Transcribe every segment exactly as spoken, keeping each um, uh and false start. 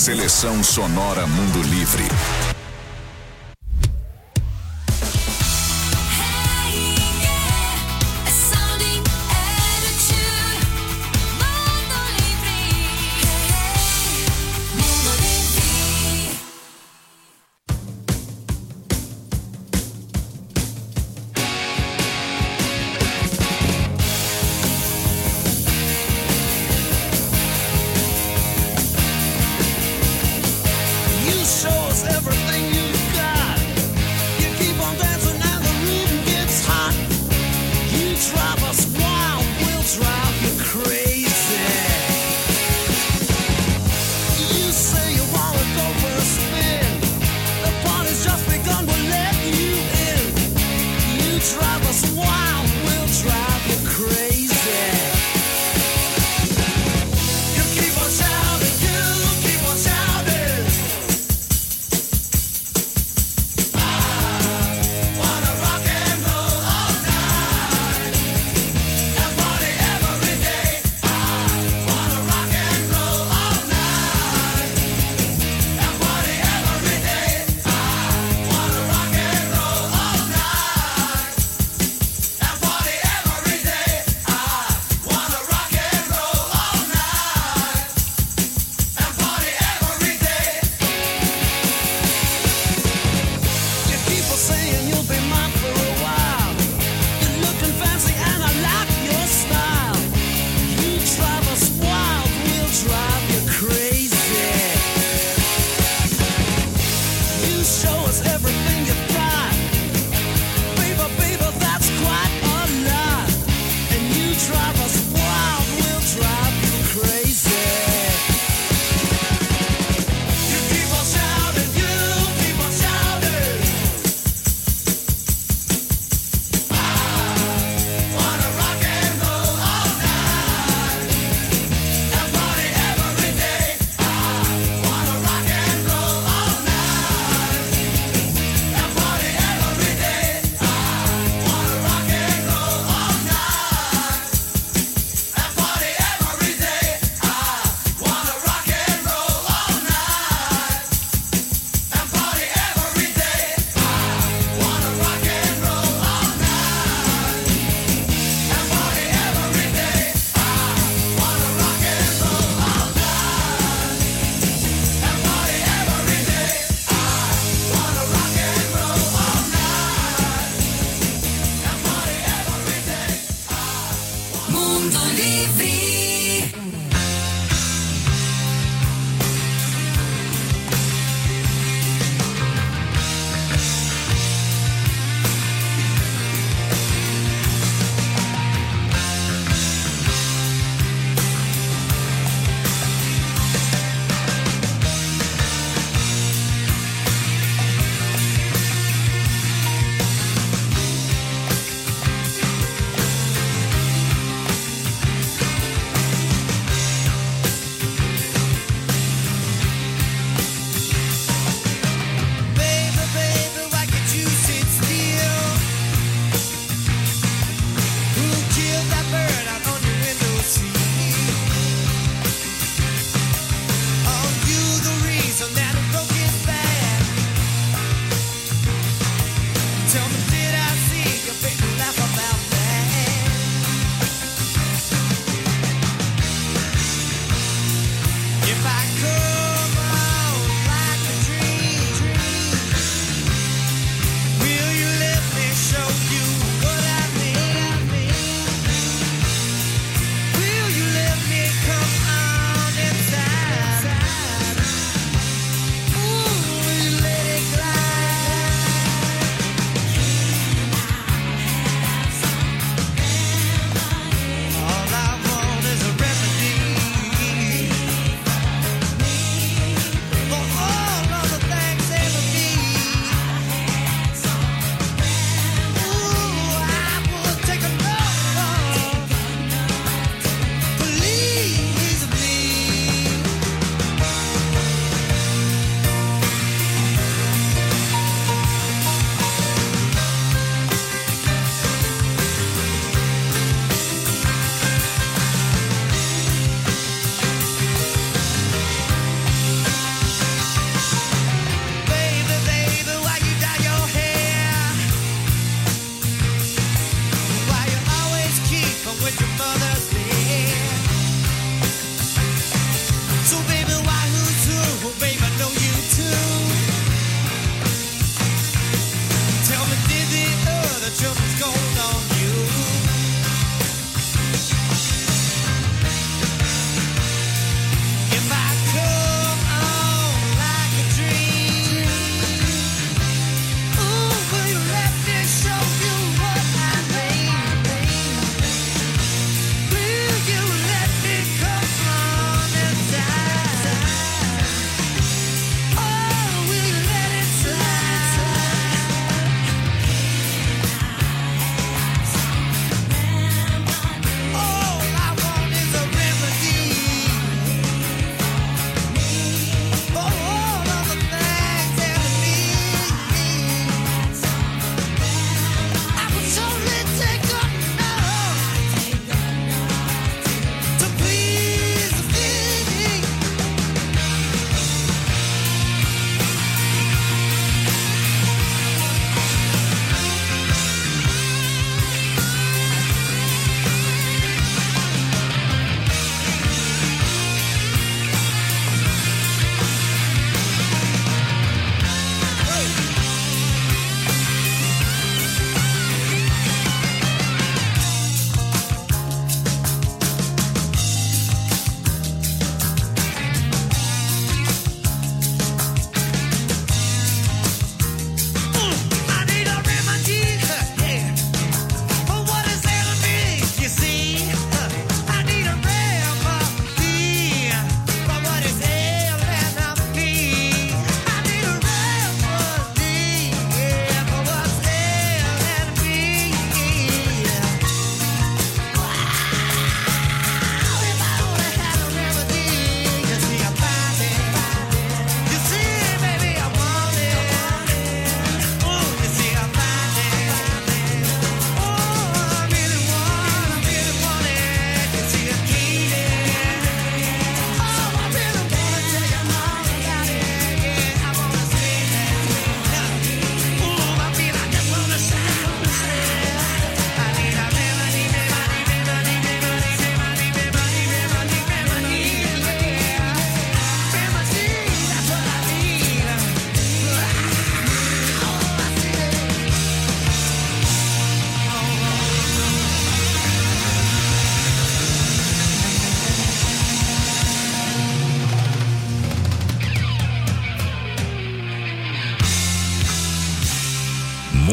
Seleção Sonora Mundo Livre.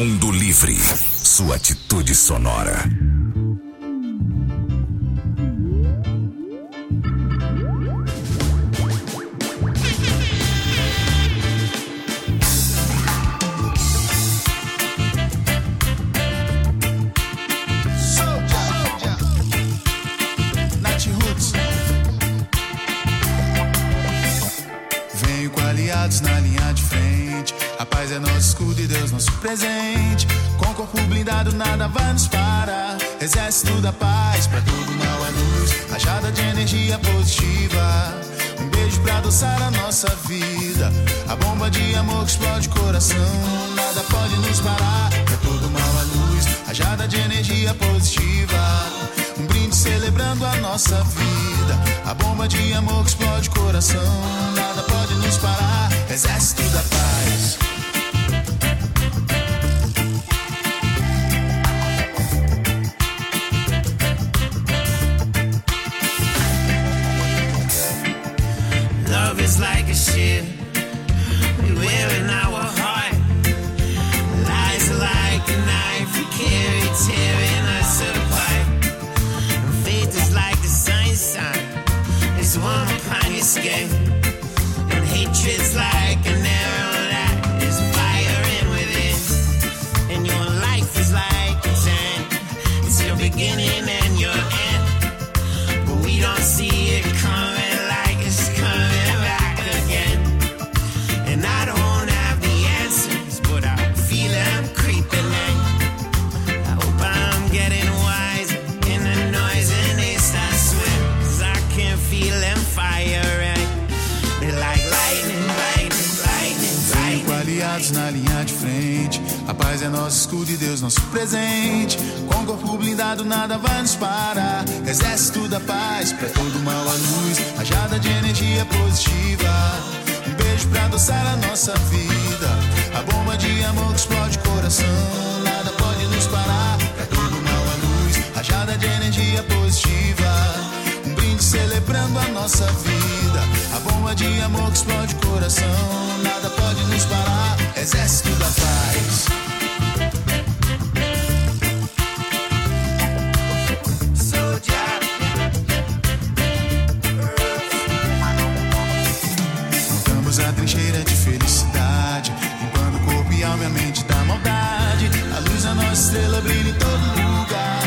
Mundo Livre. Sua atitude sonora. Na linha de frente, a paz é nosso escudo e Deus nosso presente. Com corpo blindado nada vai nos parar. Exército da paz, pra todo mal é luz. Rajada de energia positiva. Um beijo pra adoçar a nossa vida. A bomba de amor que explode o coração. Nada pode nos parar, pra todo mal é luz. Rajada de energia positiva. Um brinde celebrando a nossa vida. A bomba de amor que explode o coração. Nada pode nos parar. Exército da paz. Love is like a shield we wear in our heart. Lies are like a knife we carry, tearing us apart. And faith is like the sun sign, it's warm upon your skin. And hatred's like an arrow that is firing within. And your life is like a tent, it's your beginning and your end. But we don't see it coming like it's coming back again. And I don't have the answers, but I feel them creeping in. I hope I'm getting wise in the noise and they start swimming. Cause I can feel them firing. They're like lightning, lightning, lightning, lightning. Cinco aliados na linha de frente. A paz é nosso escudo e Deus nosso presente. Com corpo blindado nada vai nos parar. Exército da paz, pra todo mal a luz. Rajada de energia positiva. Um beijo pra adoçar a nossa vida. A bomba de amor que explode o coração. Nada pode nos parar, pra todo mal a luz. Rajada de energia positiva. Um brinde celebrando a nossa vida. A bomba de amor que explode o coração. Nada pode nos parar. Exército da paz. Montamos a trincheira de felicidade, limpando o corpo e alma e a mente da maldade. A luz da nossa estrela brilha em todo lugar.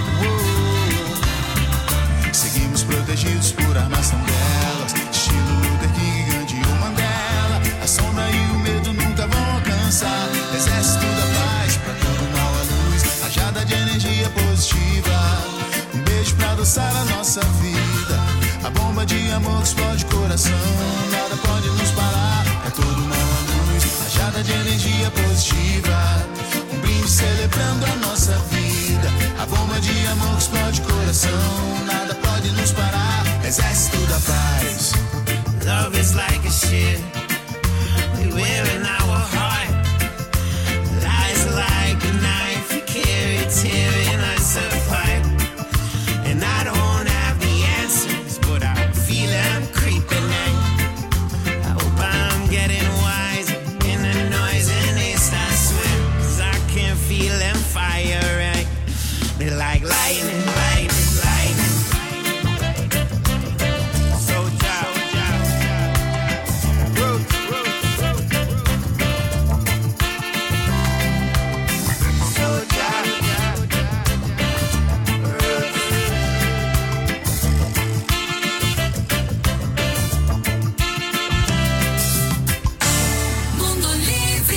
Uou. Seguimos protegidos por armas tão belas, estilo Luther King, Gandhi ou Mandela. A sombra e o medo nunca vão alcançar. Exército da paz, pra todo mal a luz. Rajada de energia positiva. Um beijo pra adoçar a nossa vida. A bomba de amor que explode o coração. Nada pode nos parar, é todo mal a luz. Rajada de energia positiva. Um brinde celebrando a nossa vida. A bomba de amor que explode o coração. Nada pode nos parar, exército da paz. Love is like a shield we wear in our heart. Lies are like a knife we carry, tearing us apart. And I don't have the answers, but I feel them creeping in. I hope I'm getting wise in the noise and they start swimming. Cause I can feel them firing. They're like lightning, lightning, lightning. Soldier, root, root, soldier, Mundo Livre.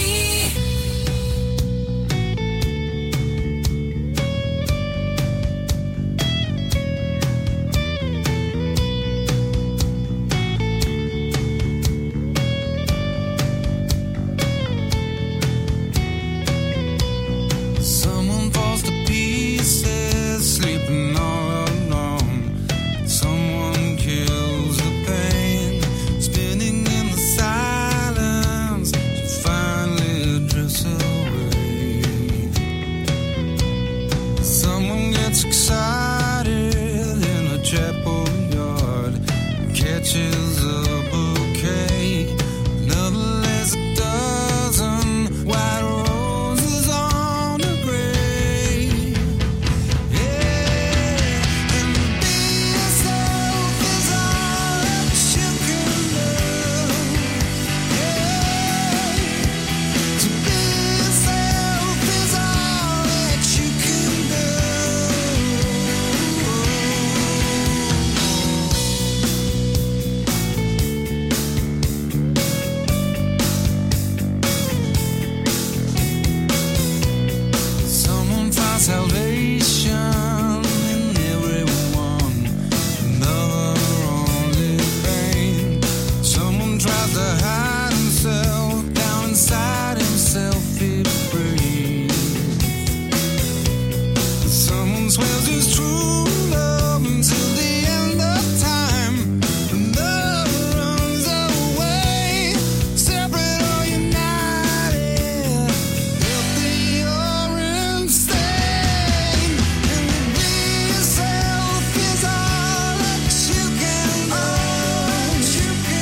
swears his true love until the end of time. Love runs away, separate or united, healthy or insane. And to be yourself is all that you can do. To be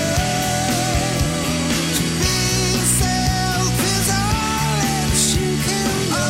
yourself is all that you can do.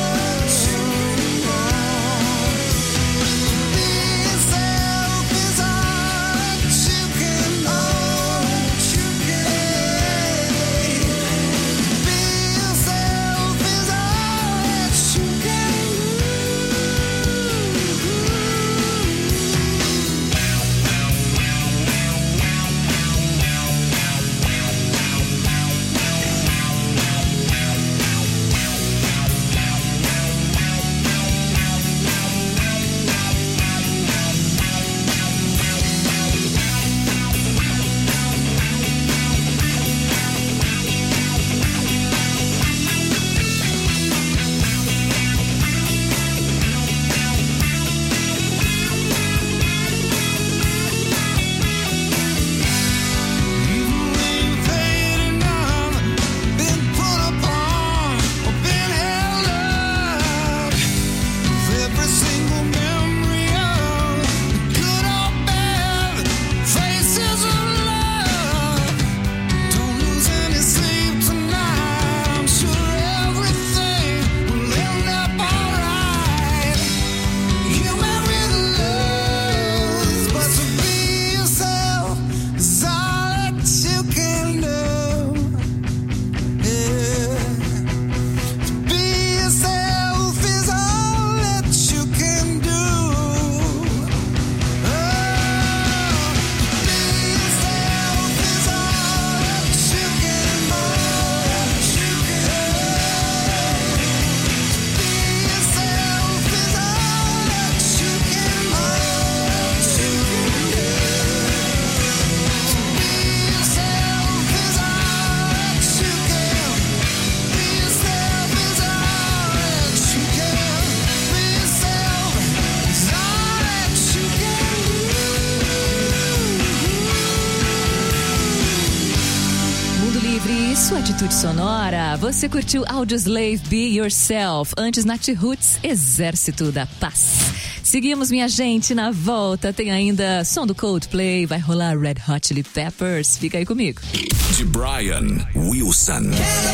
Sua atitude sonora. Você curtiu Audioslave Be Yourself, antes Nat Roots, Exército da Paz. Seguimos, minha gente, na volta tem ainda som do Coldplay, vai rolar Red Hot Chili Peppers, fica aí comigo. De Brian Wilson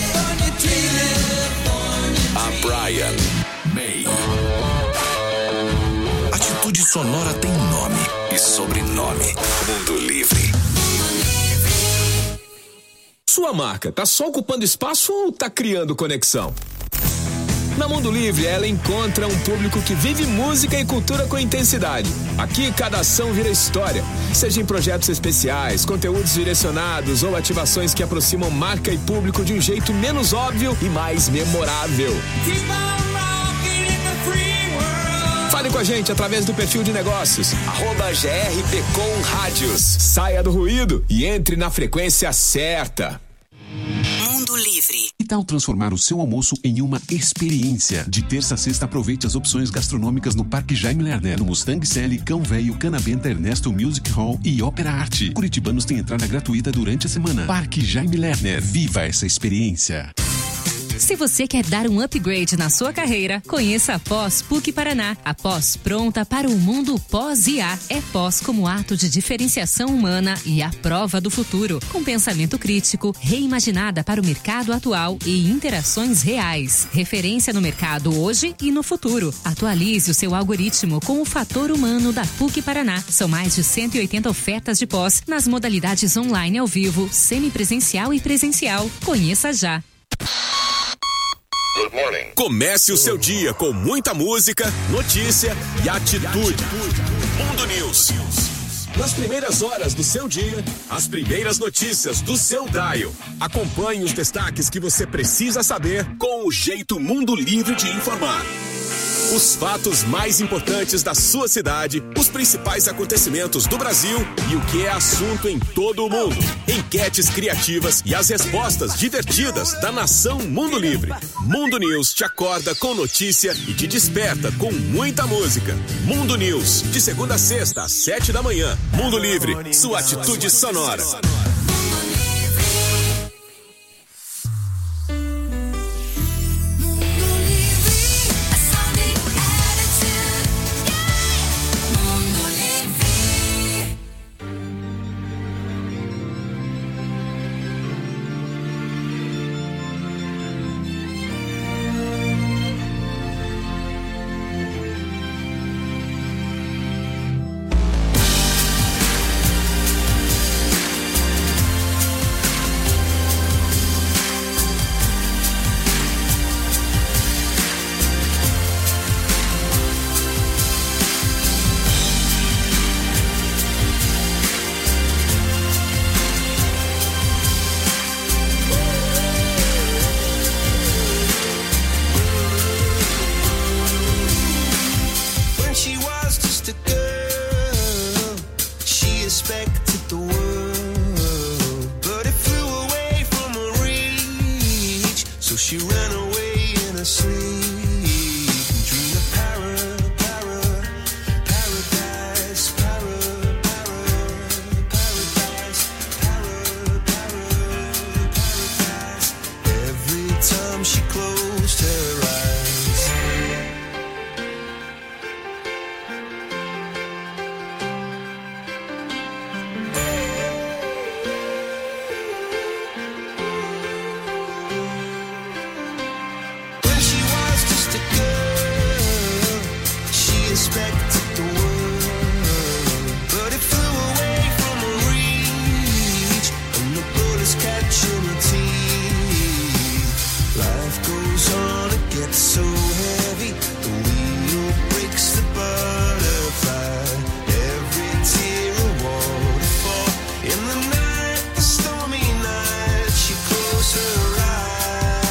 a Brian May. Atitude sonora tem nome e sobrenome. Mundo Livre. Sua marca tá só ocupando espaço ou tá criando conexão? Na Mundo Livre, ela encontra um público que vive música e cultura com intensidade. Aqui, cada ação vira história. Seja em projetos especiais, conteúdos direcionados ou ativações que aproximam marca e público de um jeito menos óbvio e mais memorável. Fale com a gente através do perfil de negócios, arroba G R P com Rádios. Saia do ruído e entre na frequência certa. Mundo Livre. Que tal transformar o seu almoço em uma experiência? De terça a sexta, aproveite as opções gastronômicas no Parque Jaime Lerner, no Mustang Sally, Cão Velho, Canabenta, Ernesto Music Hall e Ópera Arte. Curitibanos têm entrada gratuita durante a semana. Parque Jaime Lerner. Viva essa experiência. Se você quer dar um upgrade na sua carreira, conheça a Pós P U C Paraná. A Pós pronta para o mundo pós-I A. É pós como ato de diferenciação humana e a prova do futuro, com pensamento crítico, reimaginada para o mercado atual e interações reais. Referência no mercado hoje e no futuro. Atualize o seu algoritmo com o fator humano da P U C Paraná. São mais de cento e oitenta ofertas de pós nas modalidades online ao vivo, semipresencial e presencial. Conheça já. Comece o seu dia com muita música, notícia e atitude. Mundo News. Nas primeiras horas do seu dia, as primeiras notícias do seu dial. Acompanhe os destaques que você precisa saber com o jeito Mundo Livre de informar. Os fatos mais importantes da sua cidade, os principais acontecimentos do Brasil e o que é assunto em todo o mundo. Enquetes criativas e as respostas divertidas da nação Mundo Livre. Mundo News te acorda com notícia e te desperta com muita música. Mundo News, de segunda a sexta, às sete da manhã. Mundo Livre, sua atitude sonora.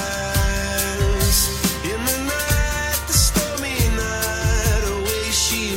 She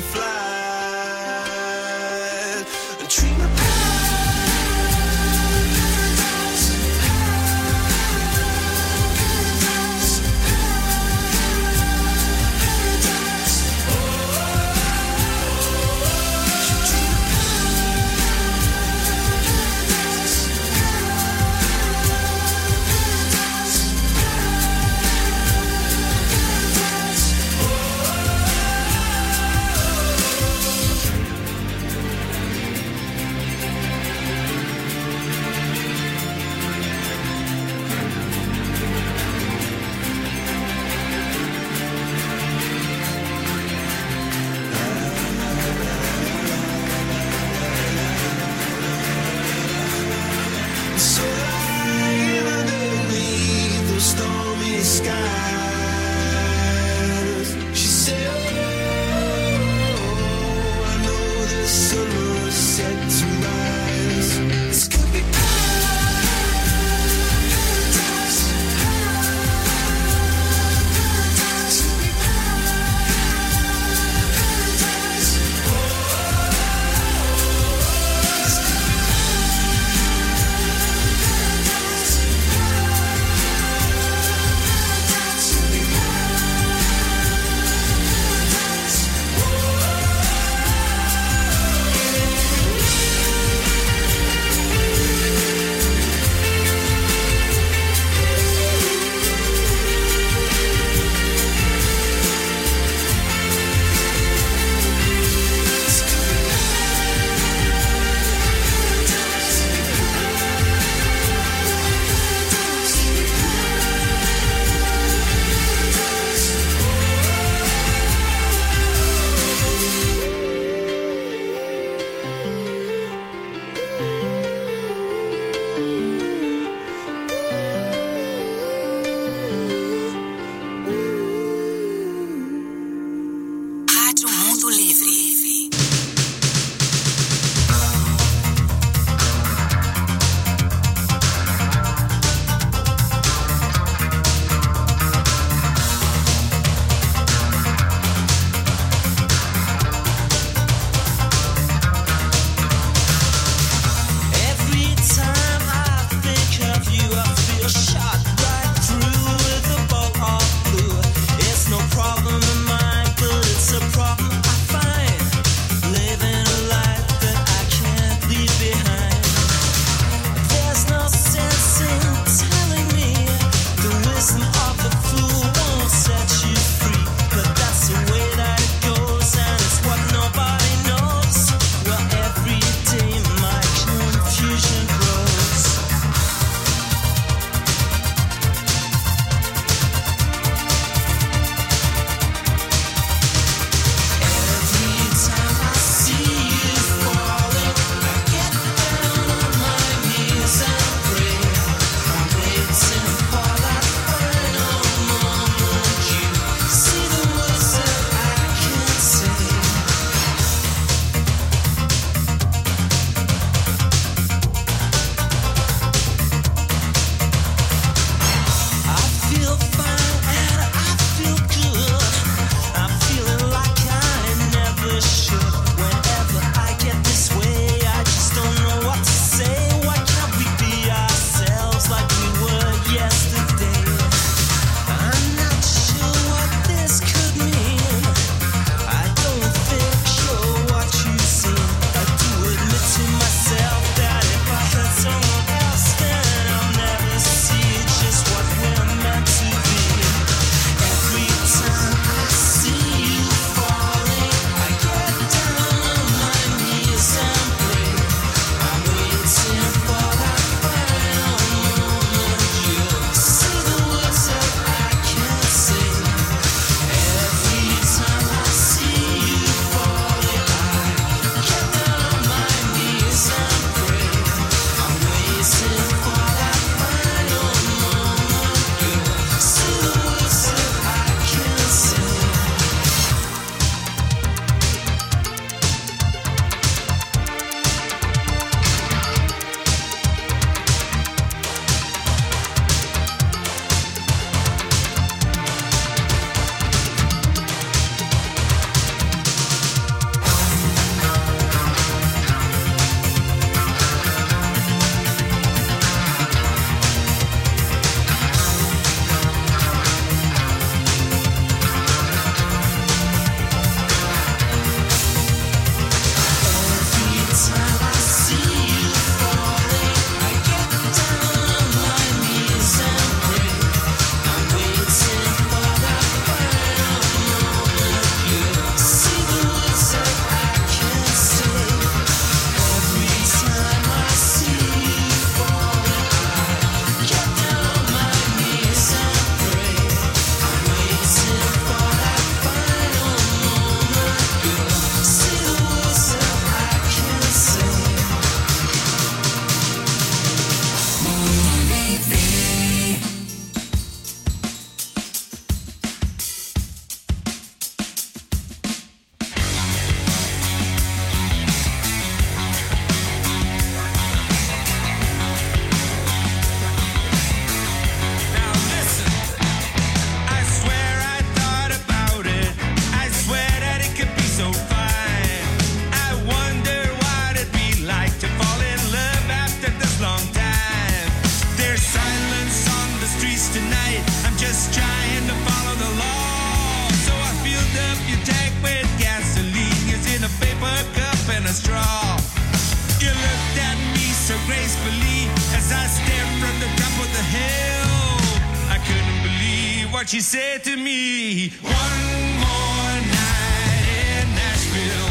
what she said to me. One more night in Nashville.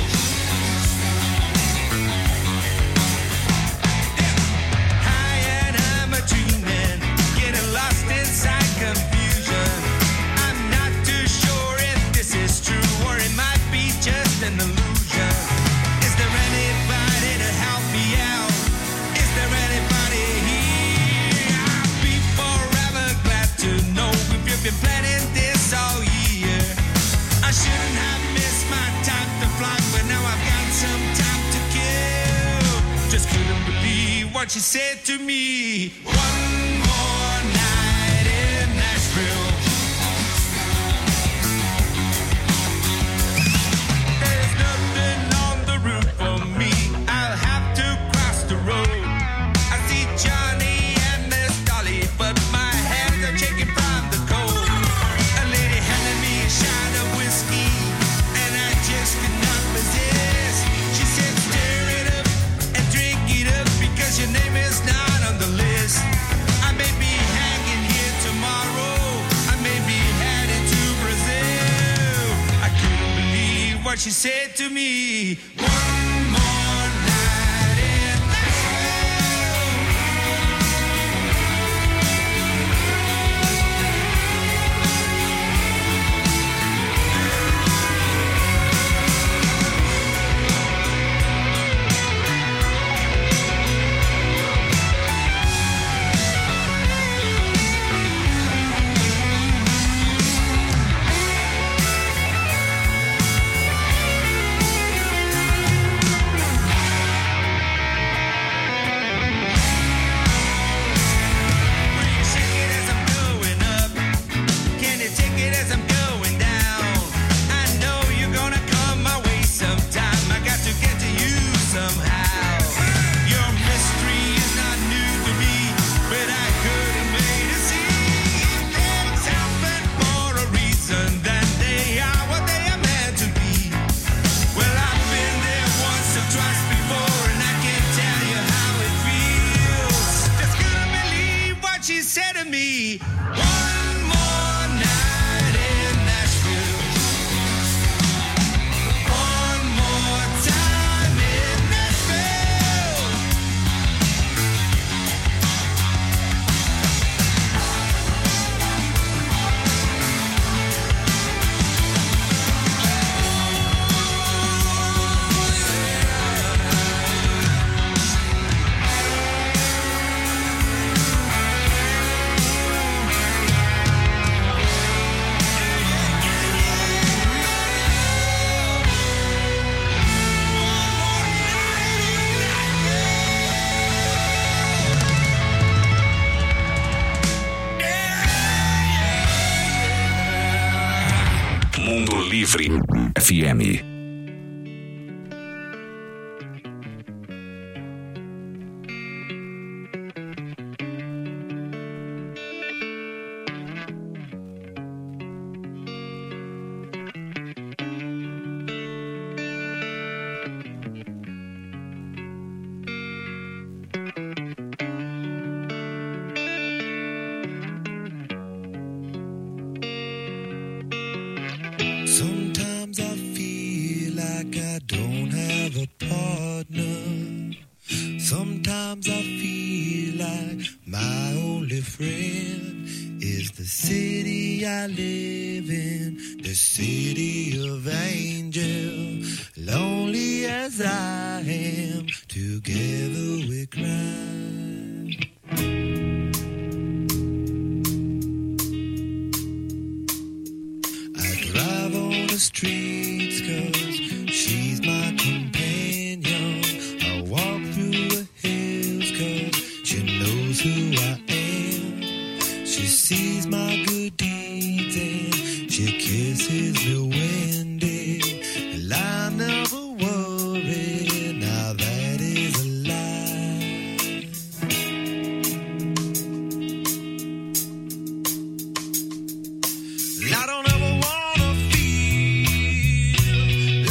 High and I'm a dreaming, getting lost inside confusion. I'm not too sure if this is true or it might be just an illusion. Is there anybody to help me out? Is there anybody here? I'll be forever glad to know if you've been planning this all year. I shouldn't have missed my time to fly, but now I've got some time to kill. Just couldn't believe what she said to me. One more night in Nashville. There's nothing on the route for me. I'll have to cross the road. I see Johnny and Miss Dolly, but my hands are shaking from the cold. A lady handed me a shot of whiskey, and I just could not resist. She said, stir it up and drink it up, because your name is not on the list. I may be hanging here tomorrow. I may be headed to Brazil. I couldn't believe what she said to me. One more night in Nashville. Will you shake it as I'm going up? Can you take it as I'm going down? I know you're gonna come my way sometime. I got to get to you somehow. Your mystery is not new to me, but I couldn't wait to see if things happen for a reason. Then they are what they are meant to be. Well, I've been there once or twice before, and I can't tell you how it feels. Just couldn't believe what she said to me. One more night in Nashville. One more time in Nashville. Mundo Livre F M. Sometimes I feel like I don't have a partner. Sometimes I feel like my only friend is the city I live in, the city of angel. Lonely as I am, together we cry. Drive on the streets 'cause she's my companion. I walk through the hills 'cause she knows who I am. She sees my good deeds and she kisses me when day. And I never worry, now that is a lie. I don't ever wanna feel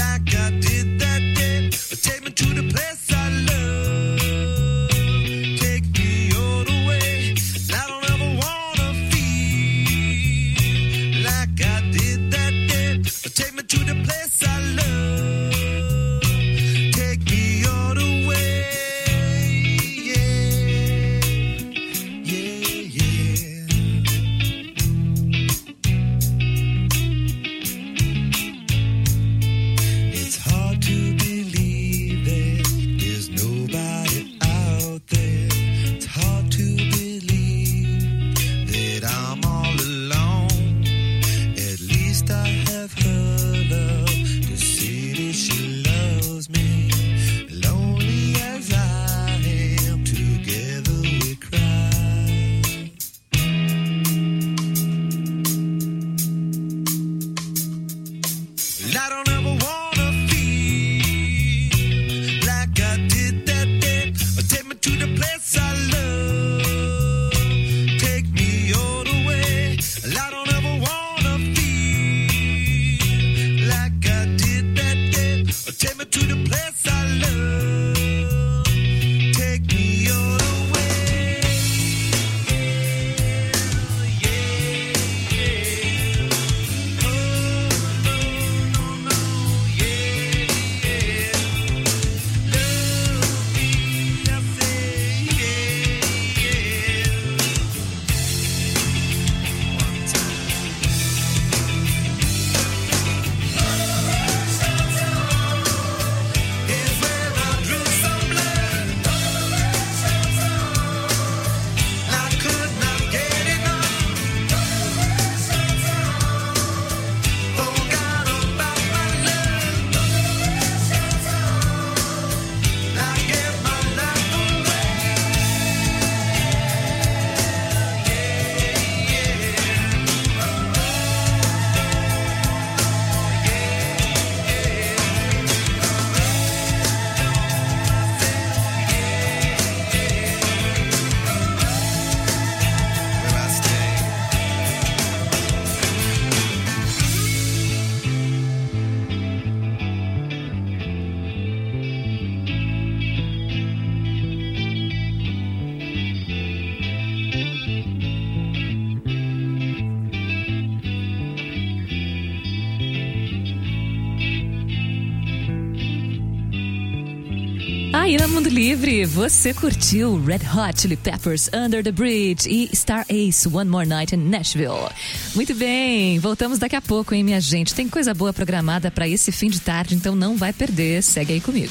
Take me to the place I love. Take me all the way. Yeah, yeah. Oh, no, no, no, yeah, yeah. Love me, I say, yeah, yeah. One time. Is where I drew some blood. I could not get enough. Forgot about my love. I gave my life away. Yeah, yeah. Where I stay. Aí na Mundo Livre, você curtiu Red Hot Chili Peppers, Under the Bridge e Star Ace, One More Night in Nashville. Muito bem, voltamos daqui a pouco, hein, minha gente? Tem coisa boa programada para esse fim de tarde, então não vai perder. Segue aí comigo.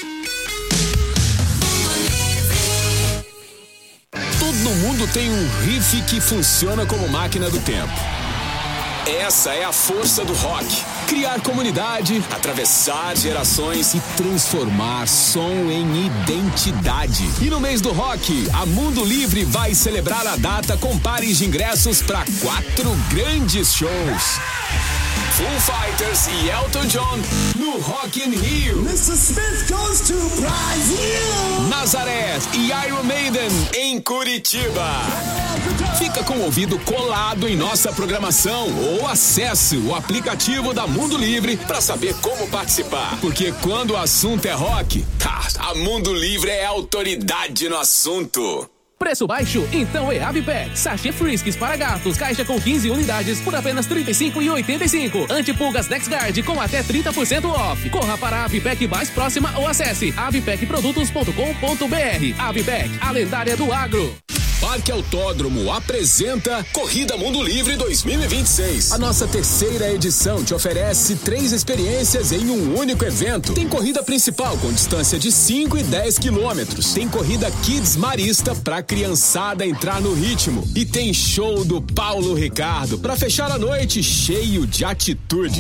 Todo mundo tem um riff que funciona como máquina do tempo. Essa é a força do rock. Criar comunidade, atravessar gerações e transformar som em identidade. E no mês do rock, a Mundo Livre vai celebrar a data com pares de ingressos para quatro grandes shows. Foo Fighters e Elton John no Rock in Rio. mister Smith goes to Brazil. Nazareth e Iron Maiden em Curitiba. Fica com o ouvido colado em nossa programação ou acesse o aplicativo da Mundo Livre para saber como participar. Porque quando o assunto é rock, a Mundo Livre é autoridade no assunto. Preço baixo? Então é Avipec. Sachê Friskies para gatos, caixa com quinze unidades por apenas trinta e cinco reais e oitenta e cinco centavos. Antipulgas NexGuard com até trinta por cento off. Corra para a Avipec mais próxima ou acesse avipec produtos ponto com ponto br. Avipec, a lendária do agro. Parque Autódromo apresenta Corrida Mundo Livre dois mil e vinte e seis. A nossa terceira edição te oferece três experiências em um único evento. Tem corrida principal com distância de cinco e dez quilômetros. Tem corrida Kids Marista pra criançada entrar no ritmo. E tem show do Paulo Ricardo pra fechar a noite cheio de atitude.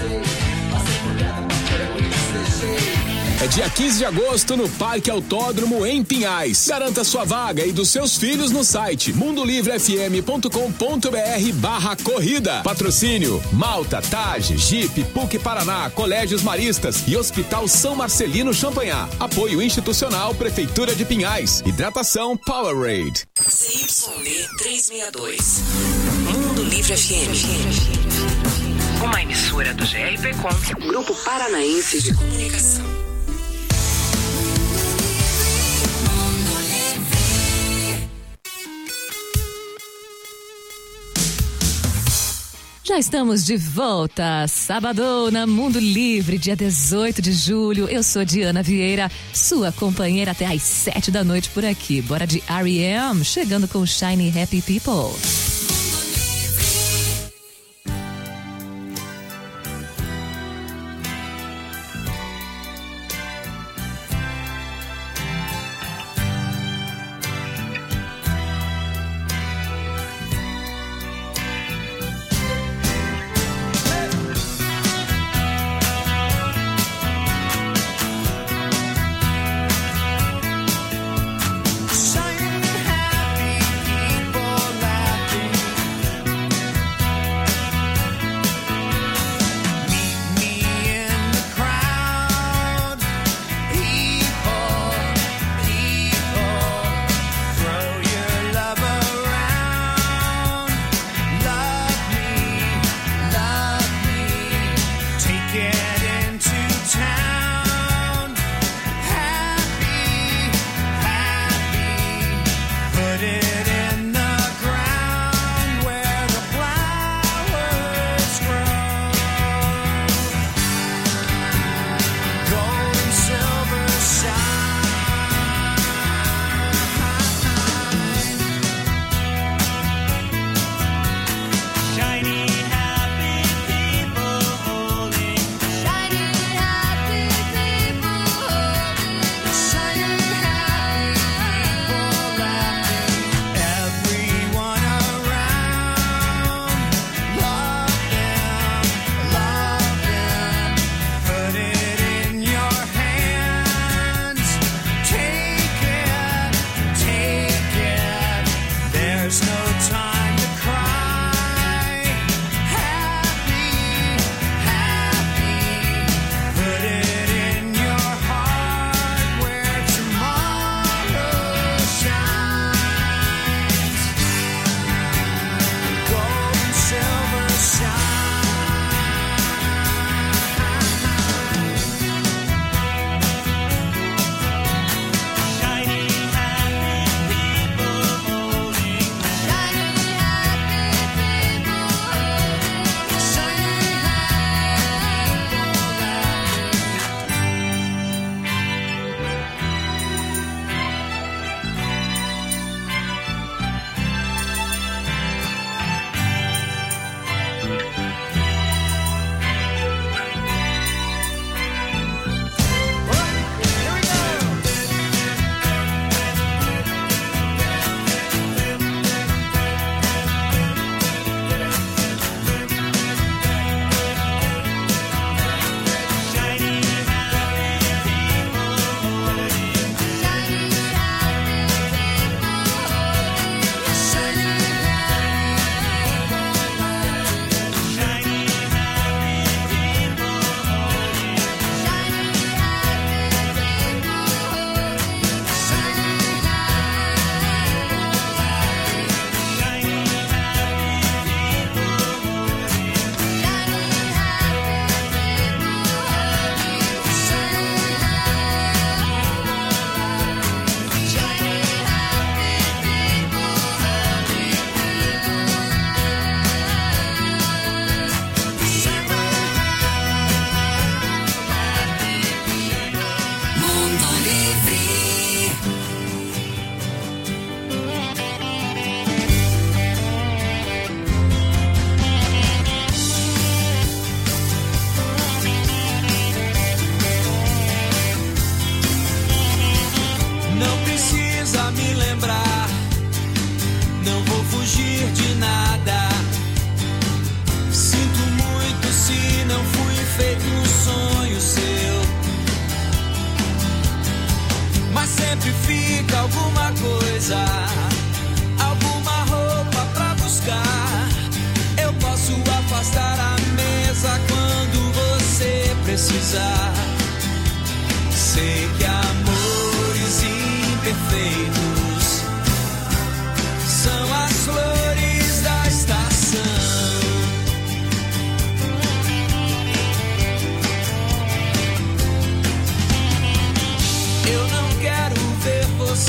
É dia quinze de agosto no Parque Autódromo em Pinhais. Garanta sua vaga e dos seus filhos no site mundolivrefm ponto com ponto br barra corrida. Patrocínio Malta, Tage, Jeep, P U C Paraná, Colégios Maristas e Hospital São Marcelino Champanhar. Apoio institucional Prefeitura de Pinhais. Hidratação Powerade. C Y D trezentos e sessenta e dois. Mundo Livre F M. Uma emissora do G R P Com, Grupo Paranaense de Comunicação. Já estamos de volta, sábado na Mundo Livre, dia dezoito de julho. Eu sou Diana Vieira, sua companheira até às sete da noite por aqui. Bora de R E M, chegando com Shiny Happy People. Shining happy people laughing.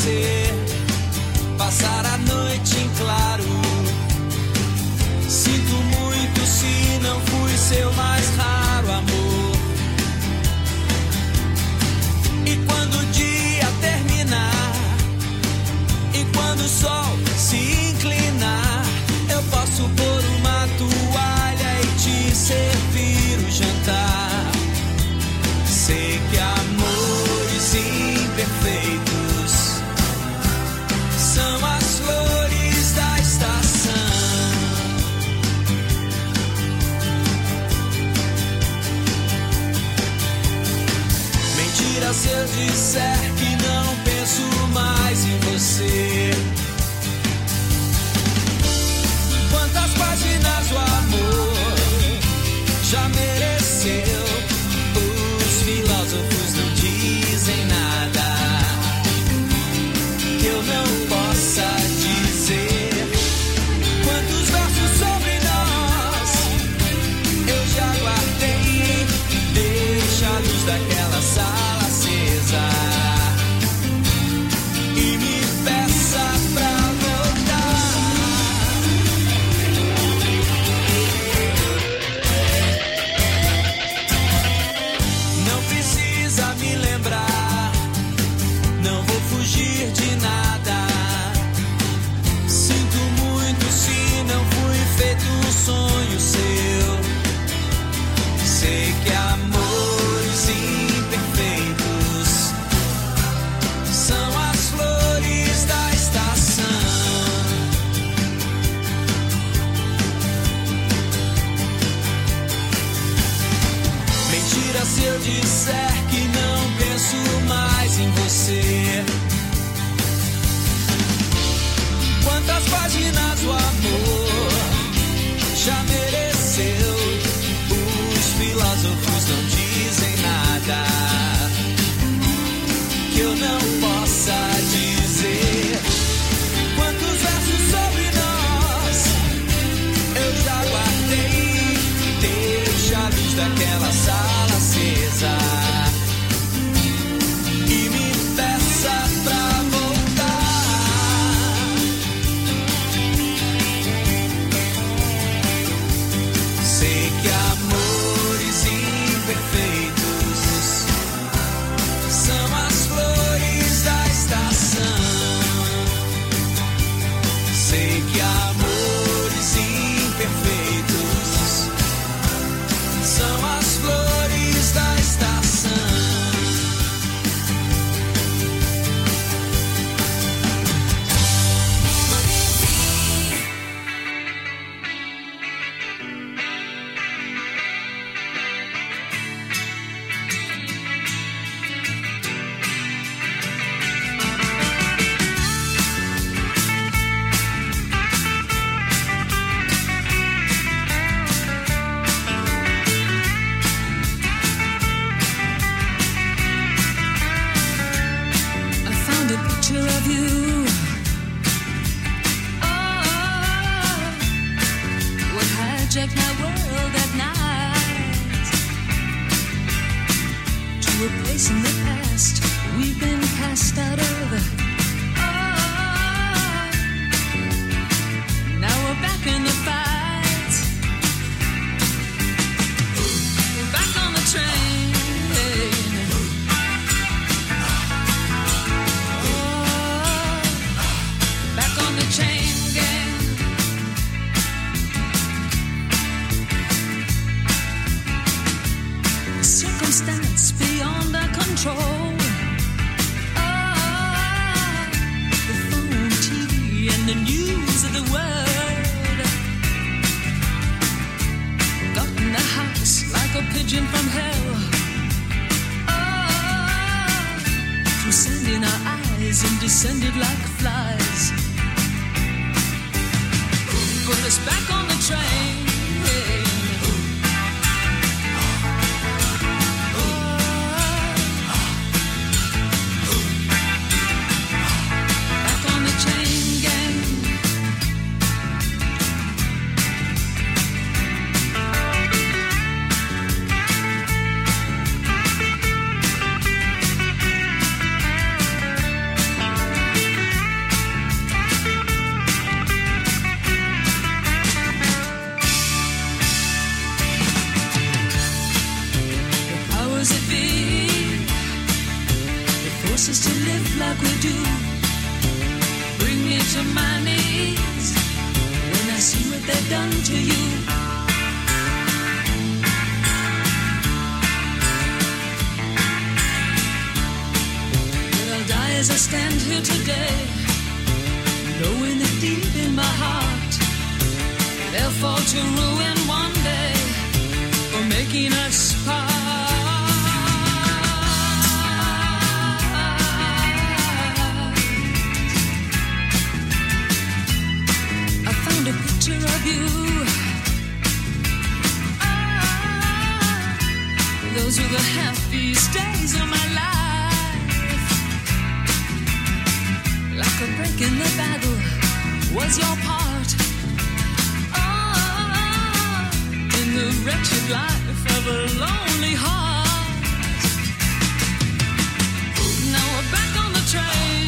você, passar a noite em claro. Sinto muito se não fui seu mais raro amor. E quando o dia terminar, e quando o sol se inclinar, eu posso pôr uma toalha e te servir o jantar. Sei que amores imperfeitos são as flores da estação. Mentira se eu disser que não penso mais em você. Quantas páginas o amor já mereceu? Os filósofos não dizem nada que eu não possa dizer. Quantos versos sobre nós eu já guardei? Deixa a luz daquela sala acesa e me peça pra voltar. Não precisa me lembrar, não vou fugir de nada. Sinto muito se não fui feito um sonho seu. Sei que amores imperfeitos são as flores da estação. Mentira se eu disser que não penso mais em você. Quantas páginas o amor já mereceu? Os filósofos não dizem nada que eu não possa dizer. Quantos versos sobre nós eu já guardei? Deixa a luz daquela sala acesa e me peça pra voltar. Sei que amores imperfeitos são as flores da estação. Sei que amores imperfeitos são as flores da estação. I found a picture of you. Oh, what hijacked my world at night to a place in the past we've been cast out of. Oh, now we're back in the fight. We're back on the train. Back on the chain gang. Circumstance beyond our control. Oh, the phone, T V, and the news of the world got in the house like a pigeon from hell. Oh, through sand in our eyes and descended like flies. Put us back on the train. Back on the chain gang. us to live like we do. Bring me to my knees when I see what they've done to you. But I'll die as I stand here today, knowing that deep in my heart they'll fall to ruin one day for making us part. I found a picture of you. Ah, those were the happiest days of my life. Like a break in the battle was your part. Ah, in the wretched life of a lonely heart. Now we're back on the train.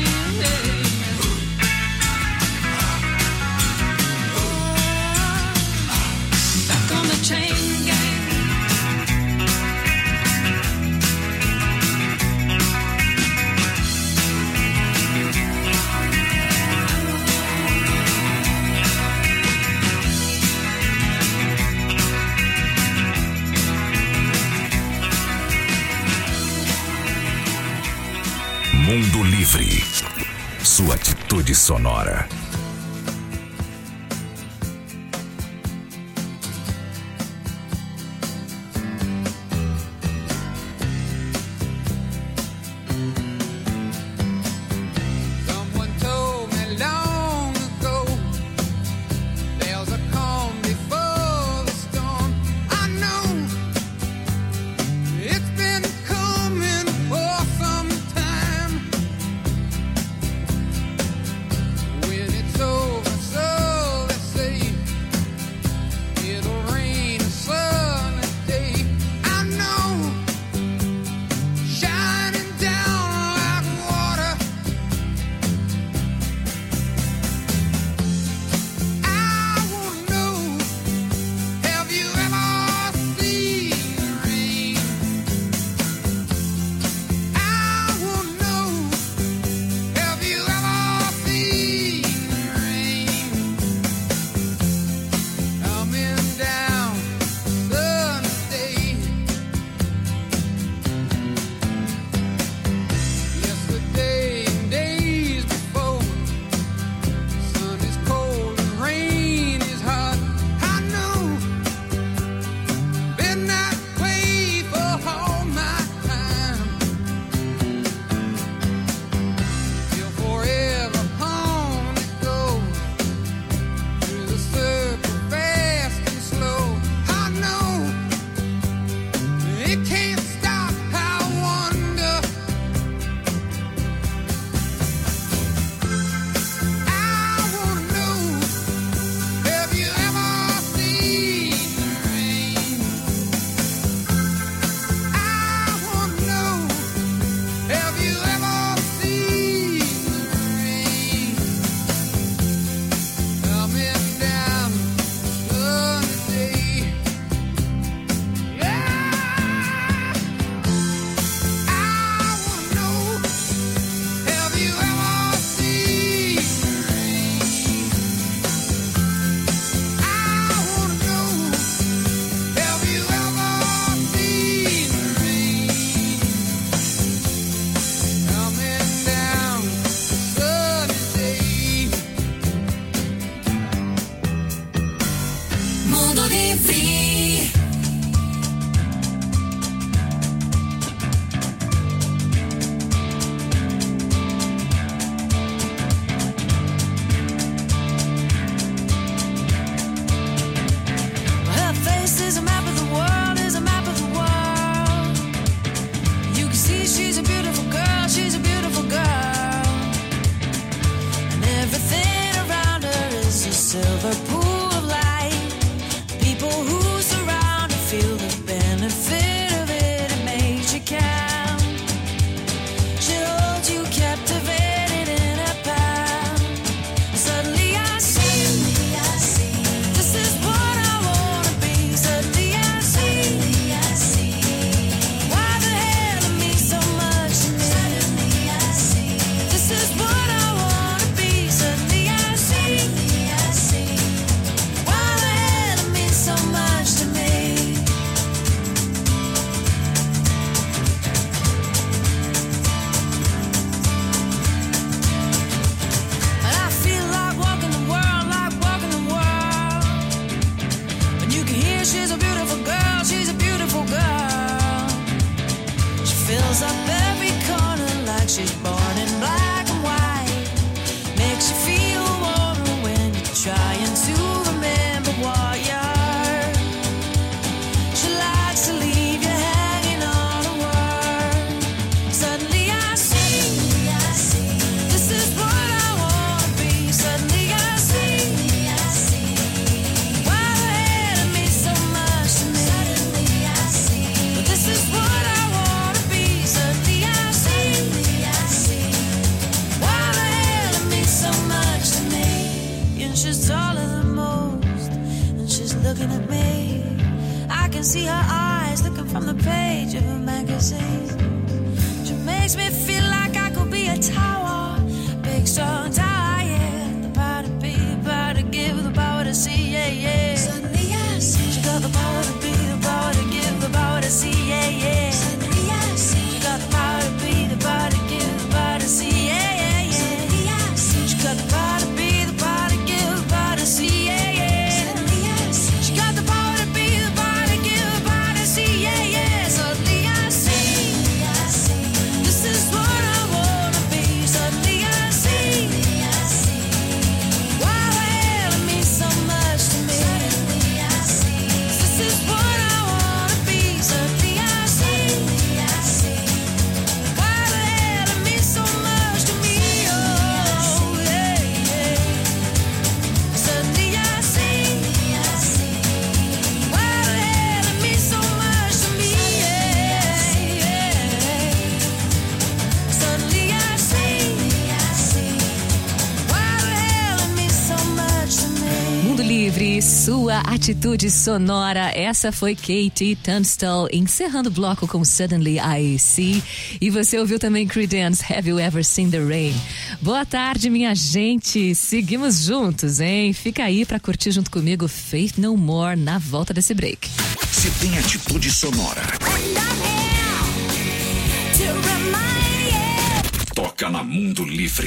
Back on the chain gang. Mundo Livre. Sua atitude sonora. Someone told me long ago, there's a calm before the storm. I know it's been coming for some time. When it fills up every corner like she's born in black and white. Makes you feel warmer when you're trying to remember what you are. She likes to leave you hanging on a word. Suddenly I see, I see, this is what I wanna be. Suddenly I see, I see, why the hell it means so much to me. Suddenly I see, but this is what I wanna be. Suddenly I see, I see, why the hell it means so much to me. And she's taller than most, and she's looking at me. I can see her eyes looking from the page of a magazine. She makes me feel like I could be a tower, big strong tower, yeah. The power to be, the power to give, the power to see, yeah, yeah. Suddenly I see, she got the power to be, the power to give, the power to see, yeah, yeah. Suddenly I see, she got the power to be, the power to give, the power to see, yeah, yeah, yeah. Suddenly I see, she got the power to be, the power to give, the power to see, yeah, yeah. Suddenly I see, she got the power to be, the power to give, the power to see, yeah, yeah. Suddenly I see, I see, this is what I wanna be. Suddenly I see, I see, why the hell it means so much to me. Suddenly I see, this is what I wanna be. Suddenly I see, I see, why the hell it means so much to me. Oh, yeah, yeah. Suddenly I see, I see, why the hell it means so much to me. Yeah, yeah. Suddenly I see, I see, why the hell it means so much to me. Mundo Livre, sua atitude sonora. Essa foi Katie Tunstall encerrando o bloco com Suddenly I See. E você ouviu também Creedence, Have You Ever Seen the Rain? Boa tarde, minha gente. Seguimos juntos, hein? Fica aí pra curtir junto comigo Faith No More na volta desse break. Se tem atitude sonora, toca na Mundo Livre.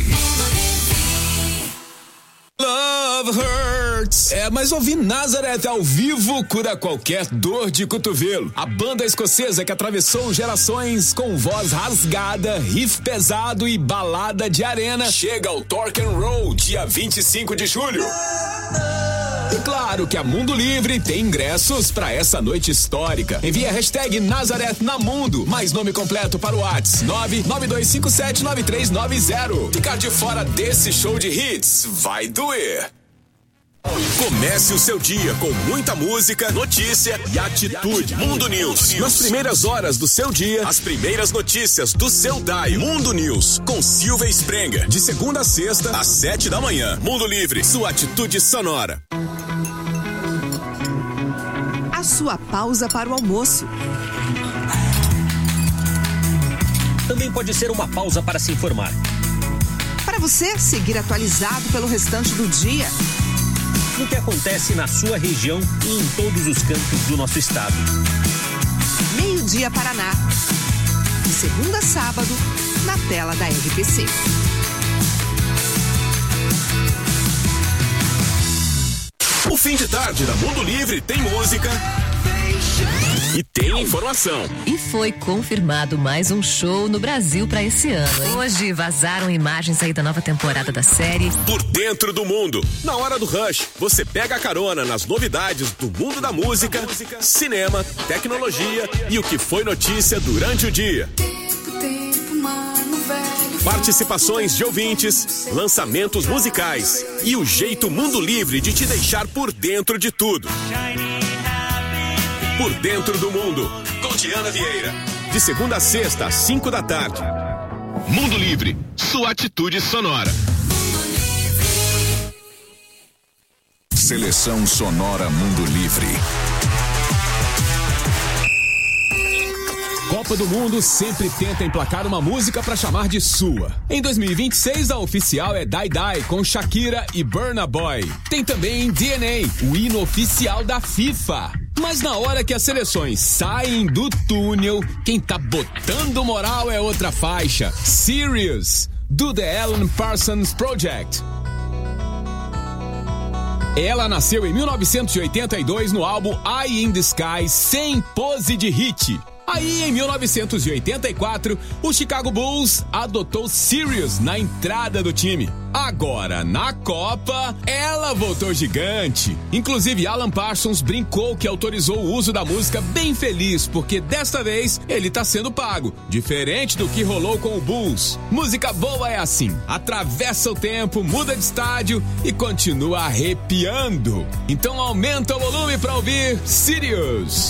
Love Hurts. É, mas ouvir Nazareth ao vivo cura qualquer dor de cotovelo. A banda escocesa que atravessou gerações com voz rasgada, riff pesado e balada de arena chega ao Torque and Roll dia vinte e cinco de julho. E claro que a Mundo Livre tem ingressos para essa noite histórica. Envie a hashtag Nazareth na Mundo, mais nome completo para o WhatsApp nove nove dois cinco sete nove três nove zero. Ficar de fora desse show de hits vai doer. Comece o seu dia com muita música, notícia e atitude. Mundo News. Nas primeiras horas do seu dia, as primeiras notícias do seu dial. Mundo News, com Silvia Sprenger. De segunda a sexta, às sete da manhã. Mundo Livre, sua atitude sonora. A sua pausa para o almoço. Também pode ser uma pausa para se informar. Para você seguir atualizado pelo restante do dia. O que acontece na sua região e em todos os cantos do nosso estado. Meio-dia Paraná. De segunda a sábado, na tela da R P C. O fim de tarde da Mundo Livre tem música e tem informação. E foi confirmado mais um show no Brasil pra esse ano, hein? Hoje vazaram imagens aí da nova temporada da série Por Dentro do Mundo. Na hora do rush, você pega a carona nas novidades do mundo da música, cinema, tecnologia e o que foi notícia durante o dia. Participações de ouvintes, lançamentos musicais e o jeito Mundo Livre de te deixar por dentro de tudo. Por Dentro do Mundo, com Diana Vieira. De segunda a sexta, às cinco da tarde. Mundo Livre, sua atitude sonora. Seleção Sonora Mundo Livre. Copa do Mundo sempre tenta emplacar uma música pra chamar de sua. Em dois mil e vinte e seis, a oficial é Die Die com Shakira e Burna Boy. Tem também D N A, o hino oficial da FIFA. Mas na hora que as seleções saem do túnel, quem tá botando moral é outra faixa. Serious, do The Alan Parsons Project. Ela nasceu em mil novecentos e oitenta e dois no álbum Eye in the Sky, sem pose de hit. Aí, em mil novecentos e oitenta e quatro, o Chicago Bulls adotou Sirius na entrada do time. Agora, na Copa, ela voltou gigante. Inclusive, Alan Parsons brincou que autorizou o uso da música bem feliz, porque desta vez ele tá sendo pago, diferente do que rolou com o Bulls. Música boa é assim, atravessa o tempo, muda de estádio e continua arrepiando. Então aumenta o volume pra ouvir Sirius.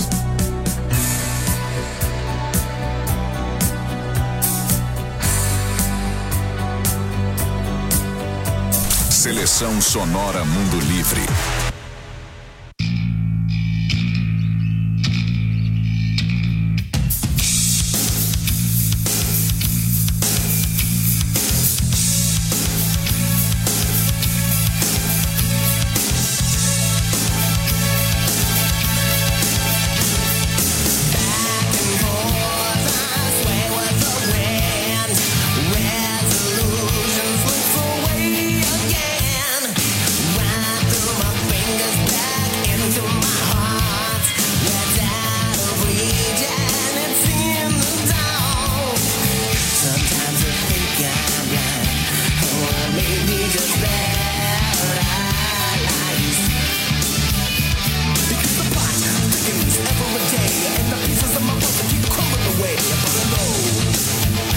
Seleção Sonora Mundo Livre.